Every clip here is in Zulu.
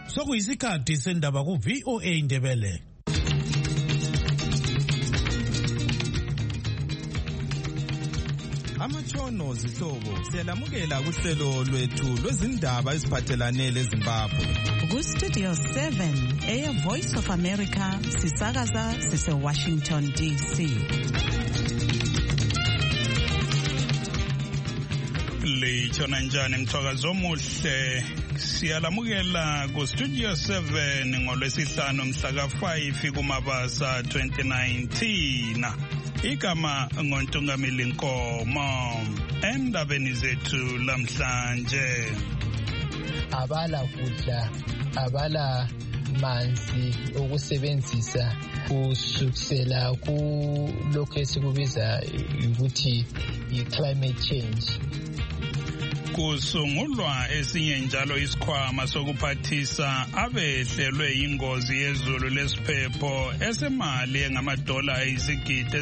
Sokuyisikhathi sendaba ku VOA Indebele. Amatshono zihlobo siyalamukela kuhlelo lwethu lwezindaba eziphathelane leZimbabwe. Ku Studio 7 Air Voice of America sisakaza sise Washington DC. Litshona njani mthwakazo omuhle, siyalamukela ku Studio 7 ngolwesihlanu mhla ka-5 kuMabasa 2019. Igama ngontungameli Nkomo. Endabeni zethu lamhlanje, abala kudla, abala manzi okusebenzisa kusukela kulokho esikubiza ukuthi i-climate change. Kusungulwa esinye njalo isikhwama sokuphathisa abehlelwe ingozi yezulu lesiphepho esemali engamadola ayizigidi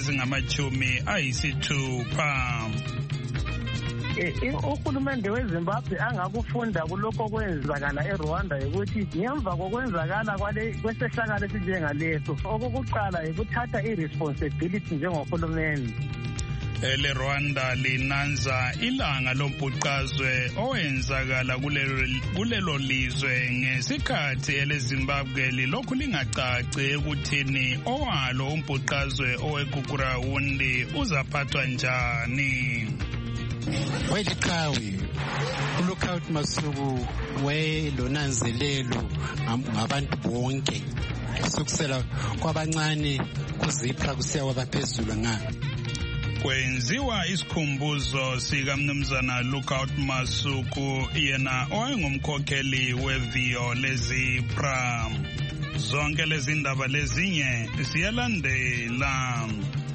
ezingama-60. Uhulumende weZimbabwe angakufunda kulokho okwenzakala eRwanda ukuthi ngemva kokwenzakala kwesehlakalo esinjengaleso, okokuqala ukuthatha i-responsibility njengohulumende. Ele Rwanda linanza ilanga lombhuqazwe owenzakala kulelo lizwe ngesikhathi eleZimbabwe lilokhu lingacaci ekuthini owalo umbhuqazwe owegugrawundi uzaphathwa njani. Weliqhawe uLookout Masuku welonanzelelo ngabantu bonke kusukela kwabancane kuzipha kusiya kwabaphezulu Kwenziwa isikhumbuzo sikaMnumzana Lookout Masuku, yena owayengumkhokheli weviyo lezipra. Zonke lezi ndaba lezinye siyalandela.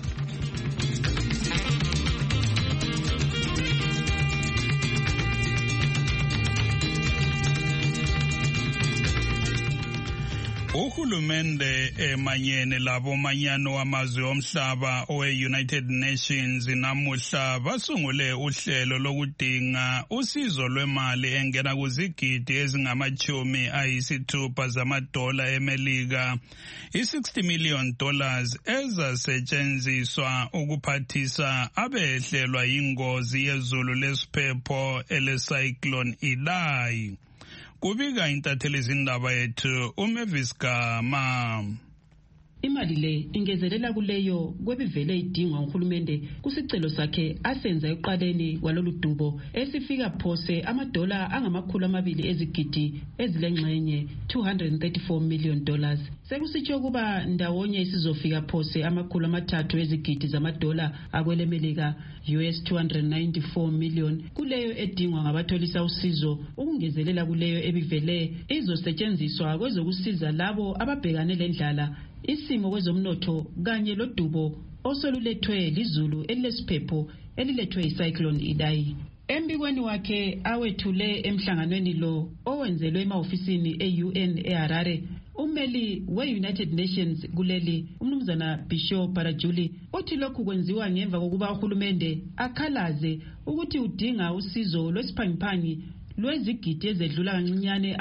Uhulumende emanyene labo manyano wamazwe omhlaba owe-United Nations namuhla basungule uhlelo lokudinga usizo lwemali engena kuzigidi ezingama-60 zamadola eMelika, $60 million ezasetshenziswa ukuphathisa abehlelwa yingozi yezulu lesiphepho ele-Cyclone Idai. Kubika intatheli zindaba yethu uMavis Gama. Imali le ingezelela kuleyo kwebivele idingwa uhulumende kusicelo sakhe asenza eqaleni kwalolu dubo esifika phose amadola angama-200 ezigidi ezilengxenye $234 million. Sekusitsho kuba ndawonye isizofika phose $300 ezigidi zamadola akwelemelika $294 million kuleyo edingwa ngabatholisa usizo, ukungezelela kuleyo ebivele izosetshenziswa kwezokusiza labo ababhekane lendlala, isimo kwezomnotho kanye lodubo osolulethwe lizulu elilesiphepho elilethwe iCyclone Idai. Embikweni wakhe awethule emhlanganweni lo owenzelwe emahofisini e-UN eHarare, ummeli we-United Nations kuleli umnumzana Bishop Parajuli uthi lokhu kwenziwa ngemva kokuba uhulumende akhalaze ukuthi udinga usizo lwesiphangiphangi lwezigidi ezedlula kancinyane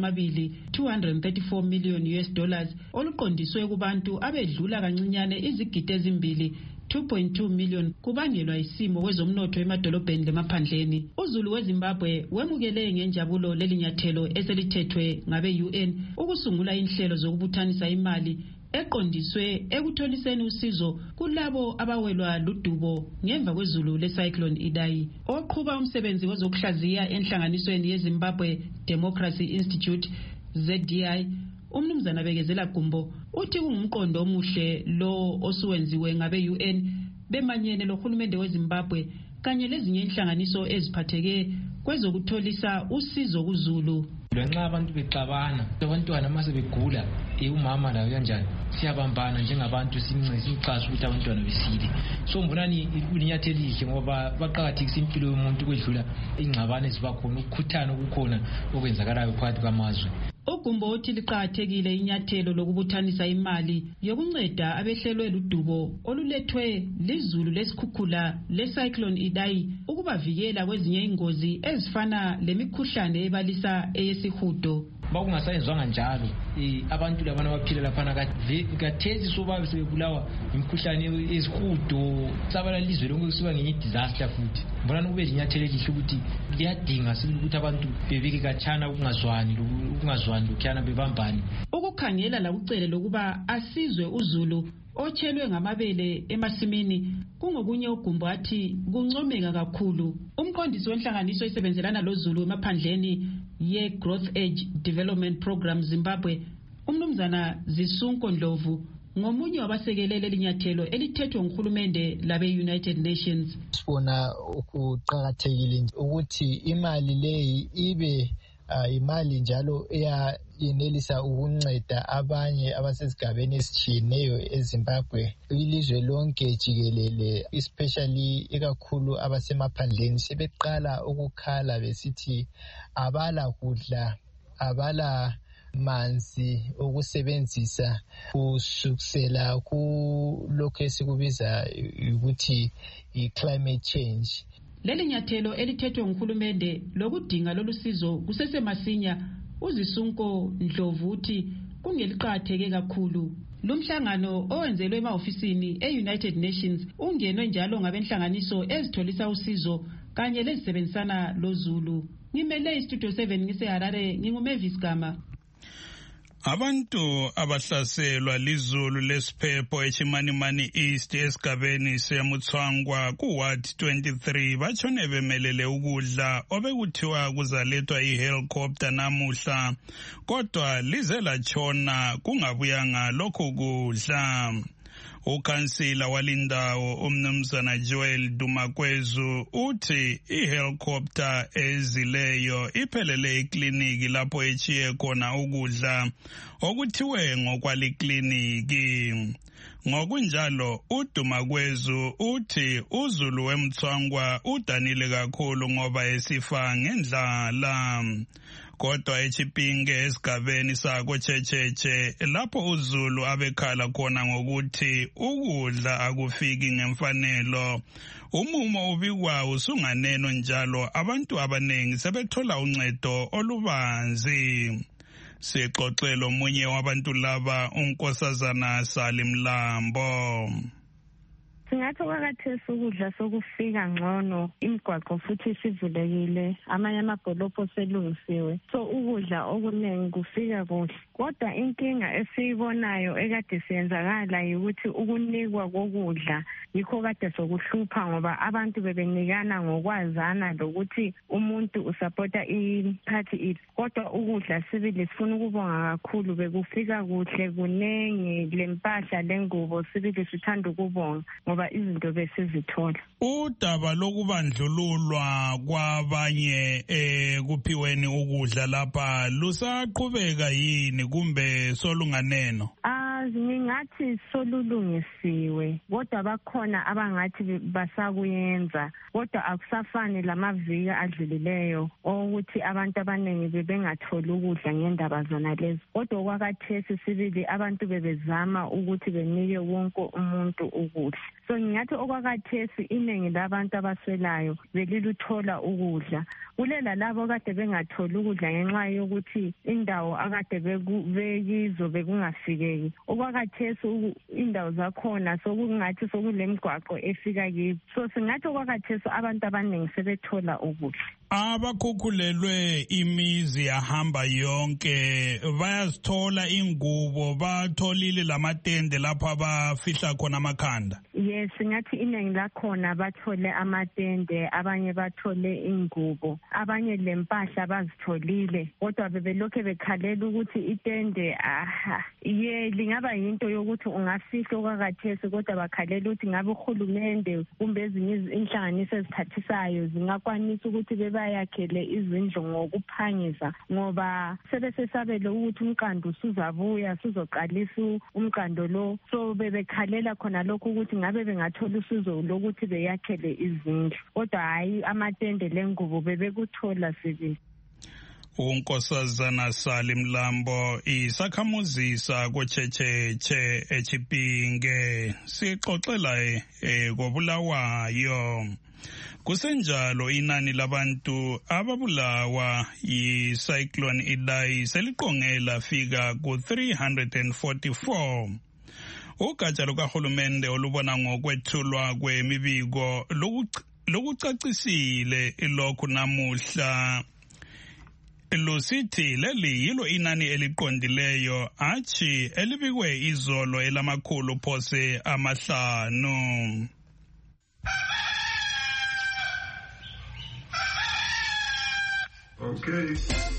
$234 million oluqondiswe kubantu abedlula kancinyane izigidi ezimbili 2.2 million kubangelwa isimo kwezomnotho emadolobheni lemaphandleni. Uzulu weZimbabwe wemukele ngenjabulo lelinyathelo eselithethwe ngabe-UN ukusungula inhlelo zokubuthanisa imali eqondiswe ekutholiseni usizo kulabo abawelwa ludubo ngemva kwezulu leCyclone Idai. Oqhuba umsebenzi wezokuhlaziya enhlanganisweni yeZimbabwe Democracy Institute ZDI, umnumzana Bekezela Gumbo, uthi kungumqondo omuhle lo osuwenziwe ngabe-UN bemanyene lohulumende weZimbabwe kanye lezinye inhlanganiso eziphatheke kwezokutholisa usizo kuzulu. Nxa abantu bexabana, abantwana mase begula, umama layo kanjani, siyabambana njengabantu simxhasa ukuthi abantwana besile. So mbonani ulinyathelo elihle ngoba baqakathekisa impilo yomuntu kwedlula ingxabano ezibakhona, ukukhuthana okukhona okwenzakalayo phakathi kwamazwe. Ugumbo uthi liqakathekile inyathelo lokubuthanisa imali yokunceda abehlelwe ludubo olulethwe lizulu lesikhukhula leCyclone Idai ukubavikela kwezinye ingozi ezifana lemikhuhlane ebalisa eyesihudo. bakungasayenzwanga njalo abantu labana baphila laphana kathesi sobabe sebebulawa imikhuhlane ezihudo sabala lizwe lonke kusuka ngenye disaster futhi mbona kube linyathelo elihle ukuthi kuyadinga ukuthi abantu bebike katshana ukungazwani lokhuyana bebambani ukukhangela lakucele lokuba asizwe uZulu otshelwe ngamabele emasimini kungokunye ugumbo athi kuncomeka kakhulu. Umqondisi wenhlanganiso esebenzelana loZulu emaphandleni ye-Growth Edge Development Program Zimbabwe, umnumzana Zisunko Ndlovu, ngomunye wabasekelele linyathelo elithethwe nguhulumende labe-United Nations. Sibona ukuqakathekile ukuthi imali leyi ibe imali njalo yenelisa ukunceda abanye abasesigabeni esitshiyeneyo eZimbabwe, ilizwe lonke jikelele, especially ikakhulu abasemaphandleni sebeqala ukukhala besithi abala kudla, abala manzi okusebenzisa kusukisela kulokho esikubiza ukuthi i-climate change. Leli nyathelo elithethwe nguhulumende lokudinga lolusizo kusesemasinya, uZisunko Ndlovu uthi kungeliqhatheke kakhulu. Lumhlangano owenzelwe ema-ofisini e-United Nations ungenwe njalo ngabenhlanganiso ezitholisa usizo kanye lezisebenzisana loZulu. Ngimele iStudio 7 ngiseHarare, nginguMavis Gama. Abantu abahlaselwa lizulu lesiphepho eChimanimani East esigabeni seMutswangwa kuWard 23 batshone bemelele ukudla obekuthiwa kuzalethwa ihelicopter namuhla, kodwa lize latshona kungabuyanga lokho kudla. Ukhansila walindawo umnumzana Joel Dumakwezu uthi ihelicopter ezileyo iphelele ikliniki lapho echiye khona ukudla okuthiwe ngokwalinkliniki. Ngokunjalo uDumakwezu uthi uZulu weMthwangwa udanile kakhulu ngoba esifa ngendlala. Kodwa eChipinge esigabeni sako Checheche lapho uZulu abekhala khona ngokuthi ukudla akufiki ngemfanelo, umumo ubikwa usunganeno njalo abantu abanengi sebethola uncedo olubanzi. Sixoxelo omunye wabantu laba uNkosazana Salimlambo. Singathi kwakathesi ukudla sokufika ngcono, imigwaqo futhi isivulekile, amanye amabholopho selungisiwe, so ukudla okuningi kufika kuhle. Kodwa inkinga esiyibonayo ekade siyenzakala yikuthi ukunikwa kokudla yikho kade sokuhlupha ngoba abantu bebenikana ngokwazana lokuthi umuntu usapota iphathi. Kodwa ukudla sibili sifuna ukubonga kakhulu, bekufika kuhle kunengi, lempahla lengubo sibili sithanda ukubonga ngoba izinto besizithola. Udaba lokubandlululwa kwabanye kuphiweni ukudla lapha lusaqhubeka yini kumbe solunganeno? Ngingathi solulungisiwe, kodwa bakhona abangathi basakuyenza, kodwa akusafani lamaviki adlulileyo ukuthi abantu abaningi bebengatholi ukudla ngendaba zona lezi. Kodwa kwakathesi sibili abantu bebezama ukuthi benike wonke umuntu ukudla. So ngingathi okwakathesi iningi labantu abaswelayo beliluthola ukudla. Kulela labo kade bengatholi ukudla ngenxa yokuthi indawo akade bekizo bekungafikeki. Okwakathesi indawo zakhona sokungathi sokulemigwaqo efika kizo. So singathi okwakathesi abantu abaningi sebethola ukudla. Abakhukhulelwe imizi yahamba yonke bayazithola ingubo, batholile lamatende lapho abafihla khona amakhanda. Yes, singathi iningi lakhona bathole amatende, abanye bathole ingubo, abanye lempahla bazitholile, kodwa bebelokhe bekhalela ukuthi itende lingaba yinto yokuthi ungafihla okwakathesi, kodwa bakhalela ukuthi ngabe uhulumende kumbe ezinye inhlanganiso ezithathisayo zingakwanisa ukuthi bebayakhele izindlu ngokuphangisa, ngoba sebesesabele ukuthi umqando usuzabuya sizoqalisa umqando lo. So bebekhalela khona lokho ukuthi ngabe bengathola usizo lokuthi beyakhele izindlu, kodwa hayi amatende lengubo bebekuthola sibili. uNkosazana Salimlambo isakhamuzi sakoChecheche eChipinge sixoxela kobulawayo. Kusenjalo inani labantu ababulawa yi-cyclone Idai seliqonge lafika ku-344. Ugatsha lukahulumende olubona ngokwethulwa kwemibiko lokucacisile lokhu namuhla lusithi leli yilo inani eliqondileyo athi elibikwe izolo elamakhulu phose 5. Okay.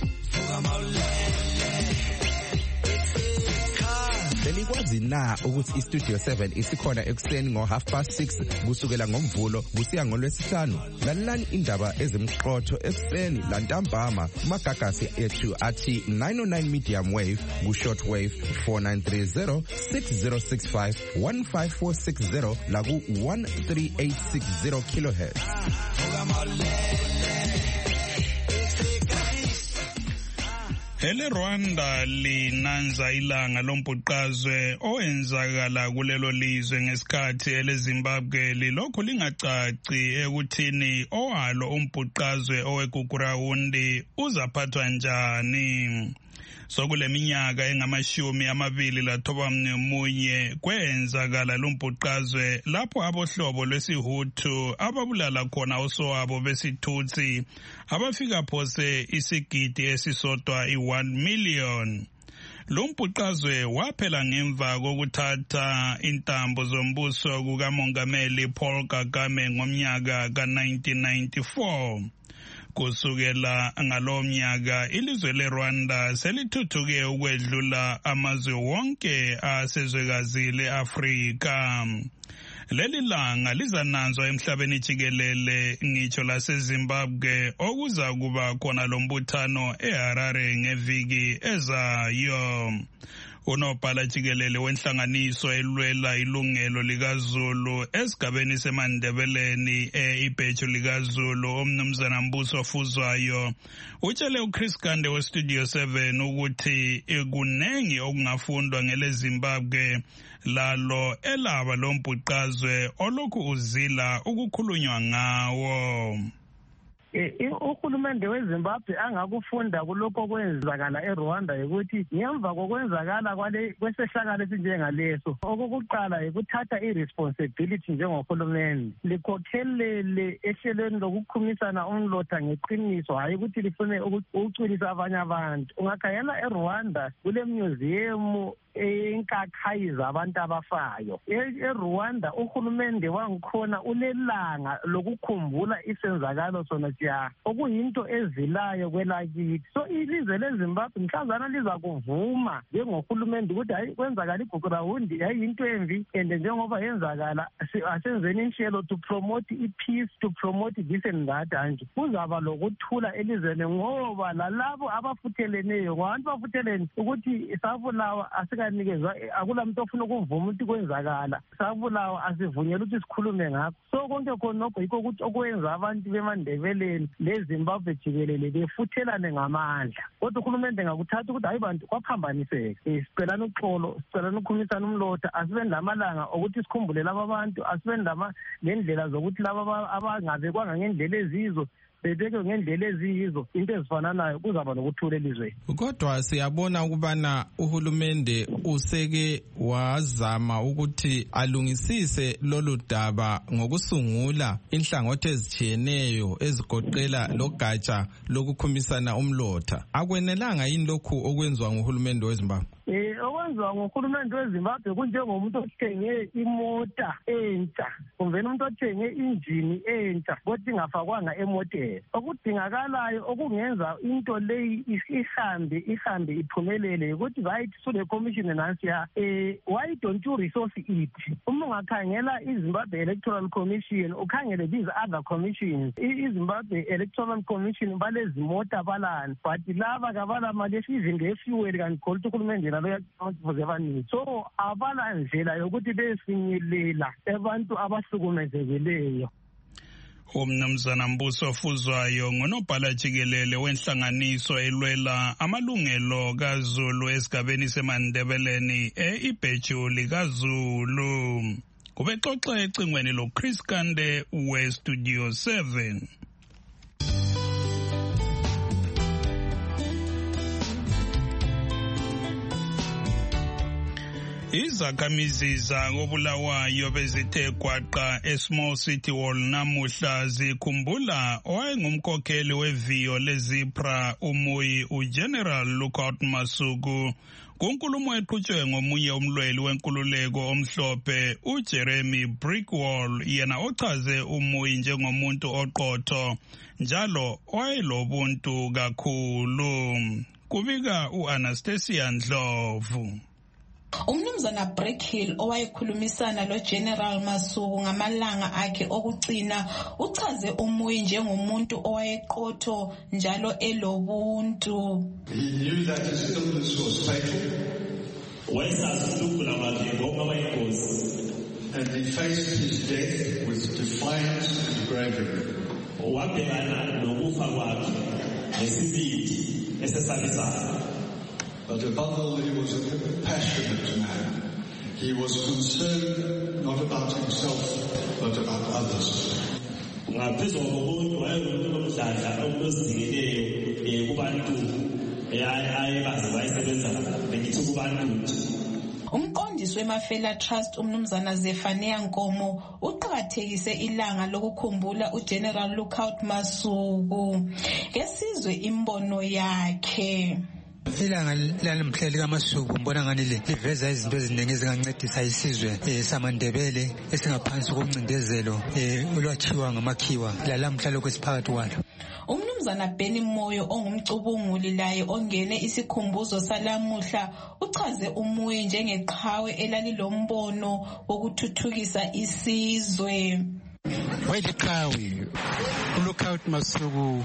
Belikwazi na ukuthi iStudio 7 isikhona ekuseni ngo6:30 kusukela ngomvulo kusiya ngolwesihlanu? Lalelani indaba ezimqotho ekuseni lantambama magagasi ethu athi 909 medium wave ku-short wave 4930 6065 15460 la ku-13860 kilohertz. Hele Rwanda linanza ilanga lombhuqazwe owenzakala kulelo lizwe ngesikhathi eleZimbabwe lilokhu lingacaci ekuthini owalo umbhuqazwe oweGugurawundi uzaphathwa njani. Sokuleminyaka engama-21 kwenzakala lombhuqazwe lapho abohlobo lwesiHutu ababulala khona osowabo besithutsi abafika phose isigidi esisodwa i1 million. Lombhuqazwe waphela ngemva kokuthatha intambo zombuso kukamongameli Paul Kagame ngomnyaka ka-1994. Kusukela ngalo mnyaka ilizwe leRwanda selithuthuke ukwedlula amazwe wonke asezwekazi leAfrika. Leli langa lizananzwa emhlabeni jikelele ngitsho laseZimbabwe okuza kuba khona lombuthano eHarare ngeviki ezayo. Unobhala jikelele wenhlanganiso elwela ilungelo likaZulu esigabeni semandebeleni ibheju likaZulu umnumzana Mbuso Fuzwayo utshele uChris Gande weStudio 7 ukuthi kunengi okungafundwa ngeleZimbabwe lalo elaba lombhuqazwe olokhu uzila ukukhulunywa ngawo. Uhulumende weZimbabwe angakufunda kulokho kwenzakala eRwanda ukuthi ngemva kokwenzakala kwesehlakalo esinjengaleso okokuqala ukuthatha iresponsibility njengohulumende likhokhelele ehlelweni lokukhumisana umlotha ngeqiniso hayi ukuthi lifune ukucwilisa abanye abantu. Ungakhangela eRwanda kule museum enkakhayiza abantu abafayo. eRwanda uhulumende wangikhona ulelanga lokukhumbula isenzakalo sona siya okuyinto ezilayo kwelakithi. So ilizwe leZimbabwe mhlazana liza kuvuma njengohulumende ukuthi hayi kwenzakala iGugurawundi yayinto embi and njengoba yenzakala asenzeni inhlelo to promote peace, to promote this and that. Anje kuzaba lokuthula elizweni ngoba lalabo abafutheleneyo ngabantu bafuthelene ukuthi sabulawa nikezwa akula muntu ofuna ukuvuma ukuthi kwenzakala sabulawa asivunyela ukuthi sikhulume ngakho. So konke khonokho yikho ukuthi okwenza abantu bemandebeleni leZimbabwe jikelele befuthelane ngamandla. Kodwa uhulumende ngakuthatha ukuthi hayi bantu kwaphambaniseka sicelana uxolo sicelana ukukhumisana umlotha asibeni lamalanga ukuthi sikhumbule laba bantu asibeni ngendlela zokuthi laba abangabekwanga ngendlela ezizo bebeke ngendlela eziyizo into ezifananayo kuzaba nokuthula elizweni. Kodwa siyabona ukubana uhulumende useke wazama ukuthi alungisise lolu daba ngokusungula inhlangothi ezitshiyeneyo ezigoqela logatsha lokukhumisana umlotha. Akwenelanga yini lokhu okwenzwa nguhulumende weZimbabwe? Okwenziwa nguhulumende weZimbabwe kunjengomuntu othenge imota entsha kumbe umuntu othenge injini entsha kodwa ingafakwanga emoteni. Okudingakalayo okungenza into leyi ihambe iphumelele ukuthi right sule commission nansiya why don't you resource it? Uma ungakhangela iZimbabwe Electoral Commission ukhangele these other commissions iZimbabwe Electoral Commission balezimota balani but laba kabala mali esizinto efuel kanti khona uhulumende so abala ndlela yokuthi befinyelela abantu abahlukumezekileyo. Umnumzana Mbuso Fuzwayo ngunobhala jikelele wenhlanganiso elwela amalungelo kaZulu esigabeni semandebeleni ibheju likaZulu. Kubexoxa ecingweni lo Chris Kande we Studio 7. Izakhamizi zakoBulawayo bezithe gwaqa eSmall City Hall namuhla zikhumbula owayengumkhokheli weviyo lezipra uMuyi uGeneral Lookout Masuku kunkulumo eqhutshwe ngomunye umlweli wenkululeko omhlophe uJeremy Brickwall yena ochaze uMuyi njengomuntu oqotho njalo owayelobuntu kakhulu. Kubika uAnastasia Ndlovu. Umnumzana Brickhill owayekhulumisana lo-General Masuku ngamalanga akhe okugcina uchaze uMuyi njengomuntu owayeqotho njalo elobuntu. He knew that his illness was fatal. And he faced his death with defiance and bravery. But above all, he was a passionate man. He was concerned not about himself, but about others. Umqondisi weMafela Trust umnumzana Zephania Nkomo uqhakathekise ilanga lokukhumbula uGeneral Lookout Masuku. Ngesizwe imbono yakhe. Ilanga lalamhla likaMasuku ngibona ngani liveza izinto eziningi ezingancedisa isizwe samaNdebele esingaphansi komncindezelo olwathiwa ngamakhiwa lalamhla lokho esiphakathi kwalo. Umnumzana Benny Moyo ongumcubunguli laye ongene isikhumbuzo salamuhla uchaze uMuyi njengeqhawe elalilombono wokuthuthukisa isizwe. Wayeliqhawe uLookout Masuku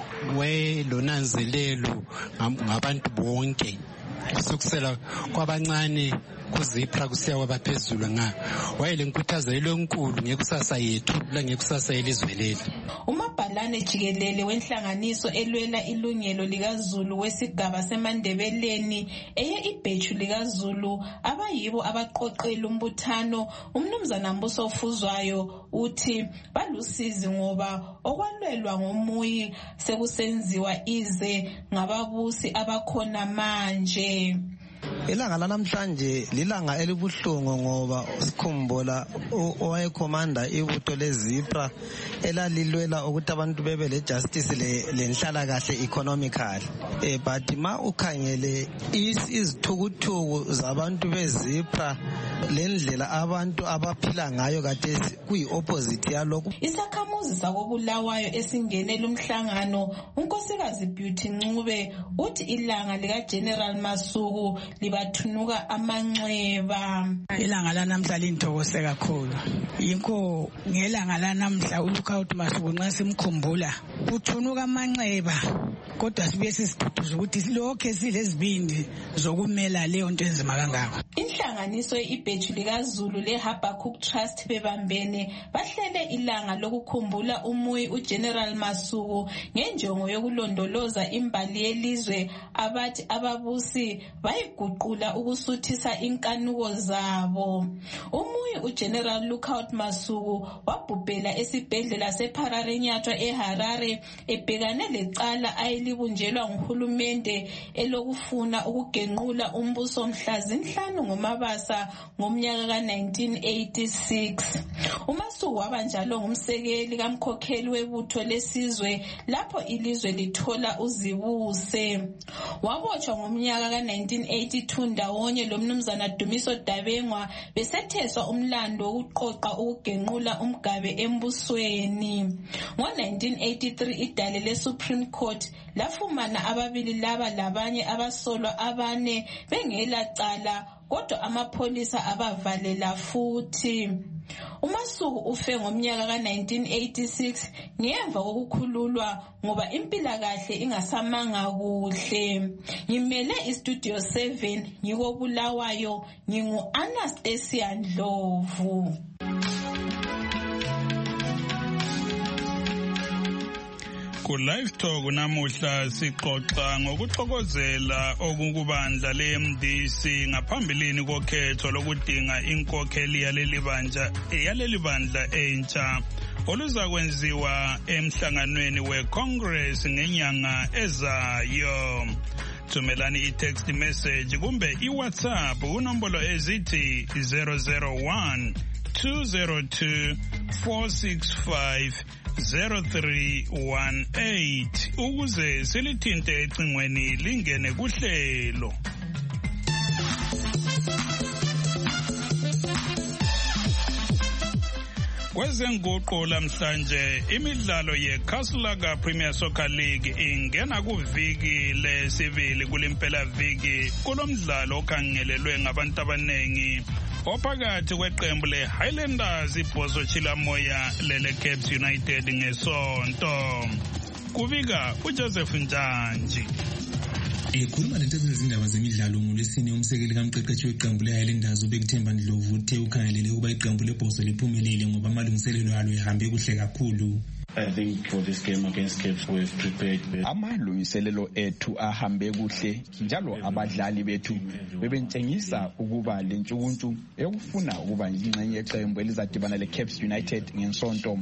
wayelonanzelelo ngabantu bonke sokusela kwabancane kuzipra kusiya kwabaphezulu wayelenkuthazelo enkulu ngekusasa yethu la ngekusasa yelizwe leli. Umabhalane jikelele wenhlanganiso elwela ilungelo likaZulu wesigaba seMandebeleni eye ibhechu likaZulu abayibo abaqoqela umbuthano umnumzana Mbuso Fuzwayo uthi balusizi ngoba okwalwelwa ngoMuyi sekusenziwa ize ngababusi abakhona manje. Ilanga lanamhlanje lilanga elibuhlungu ngoba sikhumbula owayekhomanda ibutho lezipra elalilwela ukuthi abantu bebe lejustice lenhlala kahle economically. But ma ukhangele izithukuthuku zabantu bezipra lendlela abantu abaphila ngayo kade kuyi opposite yalokho. Isakhamuzi sakoBulawayo esingene lumhlangano unkosikazi Beauty Ncube uthi ilanga lika General Masuku libathunuka amanxeba. Ilanga lanamhla lintokose kakhulu. Yinko ngelanga lanamhla uLookout Masuku nxa simkhumbula kuthunuka amanxeba kodwa sibe sisiduduza ukuthi lokho esilezibindi zokumela leyo nto enzima kangako. Inhlanganiso ibheju likaZulu leHabakkuk Trust bebambene bahlele ilanga lokukhumbula uMuyi uGeneral Masuku ngenjongo yokulondoloza imbali yelizwe abathi ababusi bayiguqula ukusuthisa inkanuko zabo. uMuyi uGeneral Lookout Masuku wabhubhela esibhedlela sePhararenyatwa eHarare ebhekane lecala ayelibunjelwa nguhulumende elokufuna ukugenqula umbuso mhla zinhlanu ngoMabasa ngomnyaka ka-1986. uMasuku waba njalo ngumsekeli kamkhokheli webutho lesizwe lapho ilizwe lithola uzibuse. Wabotshwa ngomnyaka ka-1982 ndawonye lomnumzana Dumiso Dabengwa besetheswa umlando wokuqoqa ukugenqula umgabe embusweni. Ngo-1983 idale leSupreme Court lafumana ababili laba labanye abasolwa abane bengela cala kodwa amapholisa abavalela futhi. uMasuku ufe ngomnyaka ka-1986 ngemva kokukhululwa ngoba impilakahle ingasamanga kuhle. Ngimele iStudio 7 ngikoBulawayo ngingu-Anastasia Ndlovu. Ku live talk namuhla sixoxa ngokuxokozela okukubandla leMDC ngaphambilini kokhetho lokudinga inkokheli yaleli bandla entsha oluzakwenziwa emhlanganweni weCongress ngenyanga ezayo. Thumelani i-text message kumbe i-WhatsApp kunombolo ezithi 001 202 465 0318 ukuze silithinte ecingweni lingene kuhlelo. Kwezenguqo lamhlanje imidlalo yeCastle Premier Soccer League ingena kuviki lesibili kulimpela viki kulomdlalo okhangelelwe ngabantu abanengi ophakathi kweqembu leHighlanders iBhozo Chilamoya leleCaps United ngesonto. Kubika uJoseph Njanji. Ekhuluma lentezelo izindaba zemidlalo ngolwesine umsekeli kamqeqeshi weqembu leHighlanders uBekthemba Ndlovu uthe ukhangelele ukuba iqembu leBhozo liphumelele ngoba amalungiselelo alo ehambe kuhle kakhulu. I think for this game against Cape we've prepared. Amalungiselelo ethu ahambe kuhle njalo abadlali bethu bebentshengisa ukuba lentshukuntshu ekufuna ukuba ingxenye yeqembu elizadibana leCaps United ngensonto.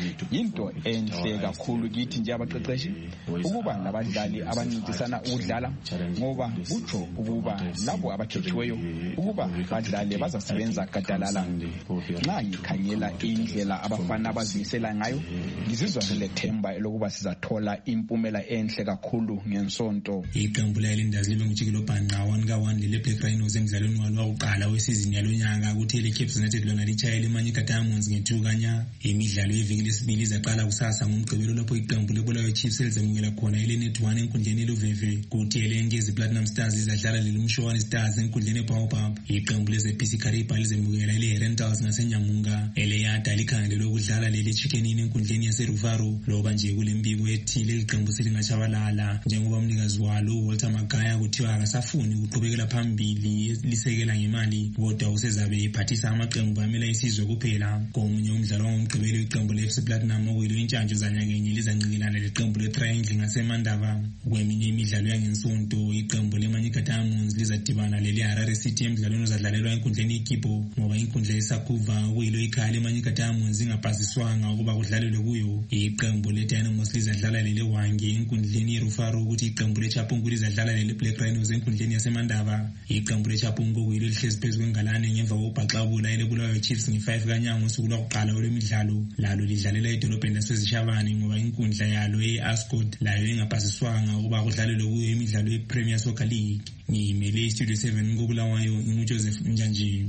Into enhle kakhulu kithi nje abaqeqeshi ukuba labadlali abancintisana ukudlala ngoba kutsho ukuba labo abakhethiweyo ukuba badlale bazasebenza gadalala. Nxa ngikhangela indlela abafana abazimisela ngayo ngizizwa ngilethemba lokuba sizathola impumela enhle kakhulu ngensonto. Iqembu leHighlanders libe ngujikelo bhanqa 1-1 lele Black Rhinos emdlalweni walo wokuqala wesizini yalonyaka kuthi leCaps United lona lichayele eManyika Diamonds nge2-0. Imidlalo yeviki lesibili izaqala kusasa ngomgqibelo lapho iqembu leBulawayo Chiefs elizamukela khona iLenet1 enkundleni eLuveve kuthi iLengezi Platinum Stars izadlala leLumshwana Stars enkundleni eBaobab. Iqembu leZPC Kariba lizamukela iLerentals ngaseNyamunga. Eleyada likhangelelwe ukudlala leChicken Inn enkundleni yaseRuvaro loba nje kulembiko ethile iqembu selingatshabalala njengoba umnikazi walo Walter Magaya kuthiwa akasafuni ukuqhubekela phambili lisekela ngemali kodwa usezabe ephathisa amaqembu amela isizwe kuphela. Komunye umdlalo womgqibelo iqembu leFC Platinum okuyilo intshantshu zanyakenye lizancingelana leqembu leTriangle ngaseMandava. Kweminye imidlalo yangensonto iqembu leManyika Diamonds lizadibana leHarare City emidlalweni ozadlalelwa enkundleni yeKibo ngoba inkundla yeSakuva okuyilo ikhaya leManyika Diamonds ingapasiswanga ukuba kudlalelwe kuyo. Iqembu leDynamos lizadlala leHwange enkundleni yeRufaro ukuthi iqembu leChapungu lizadlala leBlack Rhinos enkundleni yaseMandava. Iqembu leChapungu okuyilo lihlezi phezu kwengalane ngemva kokubhaxabula leBulawayo Chiefs nge5 kaNyanga ngosuku lokuqala lwemidlalo. Lalo lidlalela edolobheni laseZishabane ngoba inkundla yalo eAscot layo ingapasiswanga ukuba kudlalelwe kuyo imidlalo yePremier Soccer League. Ngimele iStudio 7 koBulawayo nguJoseph Njanji.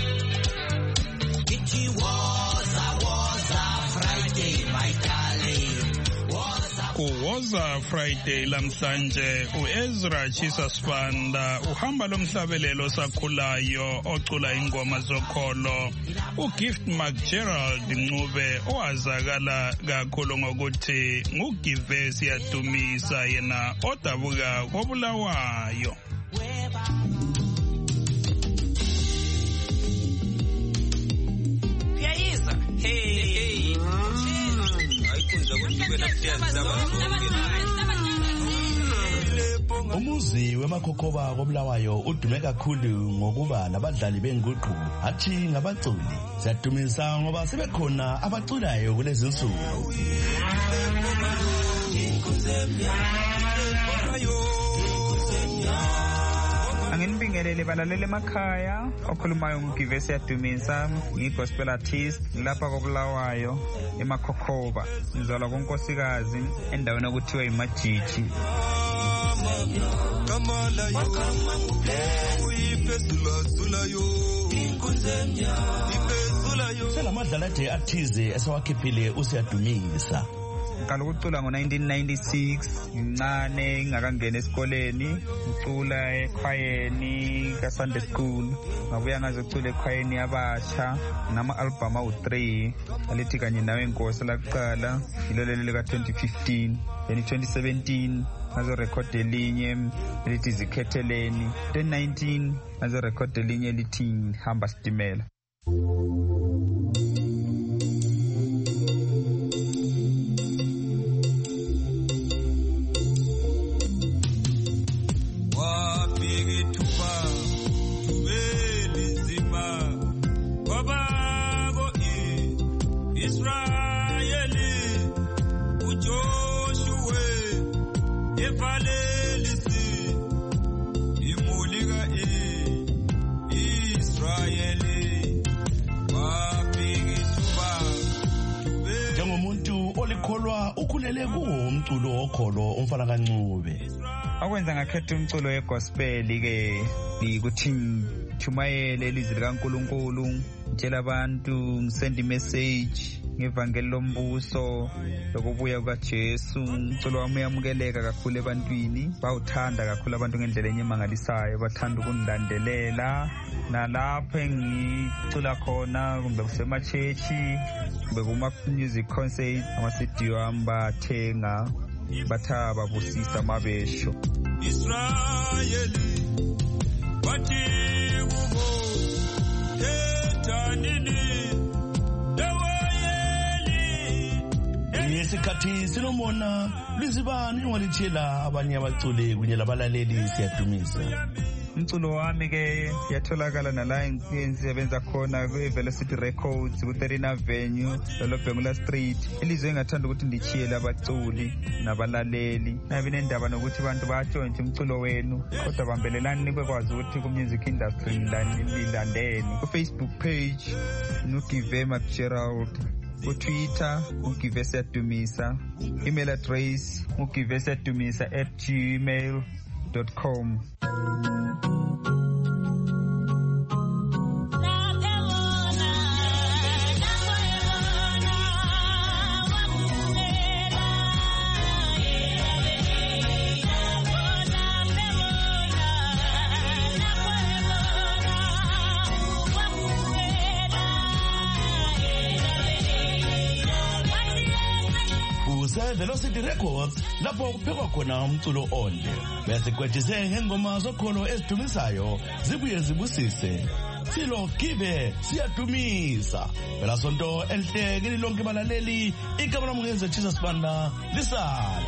Kuwoza Friday lamhlanje uEzra Chisa Sibanda uhamba lomhlabelelo sakhulayo ocula ingoma zokholo uGift McGerald Ncube owazakala kakhulu ngokuthi nguGive siyadumisa yena odabuka koBulawayo. Hey. Umuzi weMakhokhoba koBulawayo udume kakhulu ngokuba labadlali benguqu athi ngabaculi. Siyadumisa ngoba sebekhona abaculayo kulezi nsuku. Anginibingelele balalele emakhaya okhulumayo nguGive siyadumisa ngigospel artist lapha koBulawayo eMakhokhoba ngizalwa konkosikazi endaweni okuthiwa iMajiji. Selamadlala nje athize esawakhiphile usiyadumisa. Ngicala ukucula ngo-1996 ngincane ngingakangena esikoleni ngicula ekhwayeni ka-Sunday school ngabuya ngazocula ekhwayeni yabasha nama-albhamu awu-3 alithi kanye nawe Nkosi lakuqala yilolelo lika-2015 then 2017 ngazorekhoda elinye elithi Zikhetheleni 2019 ngazorekhoda elinye elithi Hamba Sitimela. ukhulele kuwo umculo okholo umfana kaNcube. Akwenza ngakhetha umculo wegospel ke ukuthi thumayele ilizwi likaNkuluNkulu, ngitshela abantu, ngisend message ngevangeli lombuso lokubuya kukaJesu. Umculo wami uyamukeleka kakhulu ebantwini, bawuthanda kakhulu abantu ngendlela enyemangalisayo, bathanda ukungilandelela. Nalapho engicula khona kumbe kusemachechi kumbe kuma-music concert, ama-CD wami bathenga bathaba busisa mabesho. Israyeli bathi kubo ethanini Ngesikhathi sinomona lizibani walithela abanye abaculi kunye labalaleli siyadumisa. Umculo wami ke yatholakala nala engisebenza khona ku-Velocity Records ku-13 Avenue Lolobhengula Street. Ilizwe engathanda ukuthi ndichiyele abaculi nabalaleli. Nabi nendaba nokuthi abantu bajoyinje umculo wenu, kodwa bambelelani nikwazi ukuthi ku-music industry lilandeni. Ku-Facebook page uGive McGerald, ku-Twitter uGive Siyadumisa, email address ugivesiyadumisa@gmail.com. Velocity Records lapho kuphekwa khona umculo onje, bese kwetshise ngengoma zokholo ezidumisayo zibuye zibusise. Silo Give Siyadumisa. Phela sonto enhle kini lonke balaleli, igama lami ngenze Jesus Banda lisale.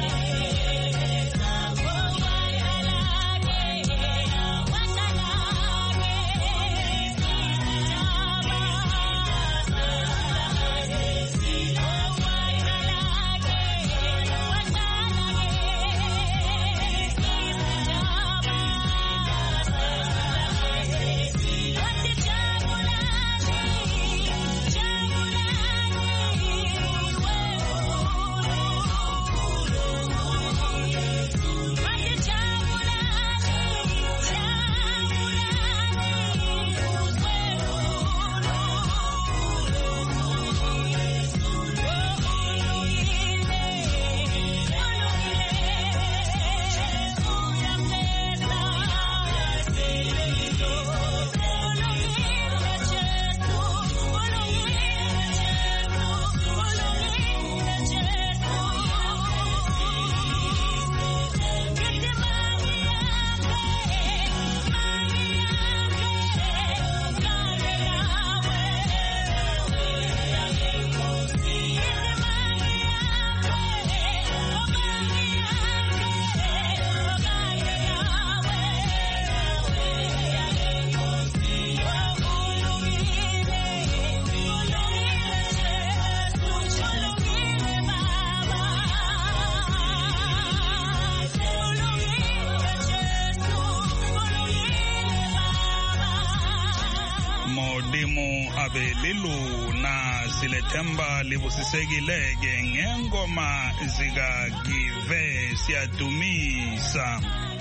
Abeliluna silethemba libusisekileke ngengoma zika Give Siyadumisa.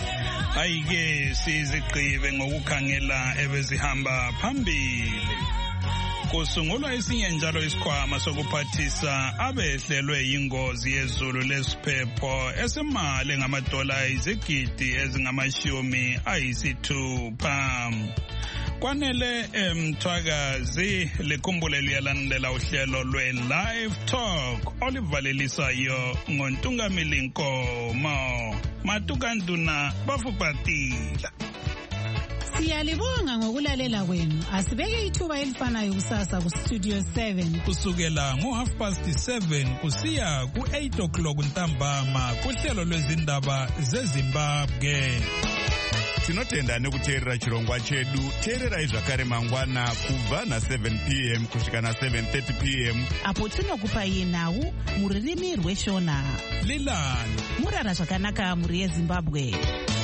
Ayike sizigqibe ngokukhangela ebezihamba phambili. Kusungulwa esinye njalo isikhwama sokuphathisa abehlelwe ingozi yezulu lesiphepho esemali ngamadola izigidi ezingama-60. Kwanele Mthwakazi likhumbule liyalandela uhlelo lwe-Live Talk olivalelisayo ngoNtungamili Nkomo Matukanduna Bafupatila. Siyalibonga ngokulalela kwenu. Asibeke ithuba elifanayo kusasa ku-Studio 7 kusukela ngo7:30 kusiya ku8 ntambama kuhlelo lwezindaba zeZimbabwe. Tinotenda nekuteerera chirongwa chedu. Teererai zvakare mangwana kubva na7 p.m. kusvika na7:30 p.m. apo tinokupai nhau mururimi rweshona. Lilani murara zvakanaka muri yeZimbabwe.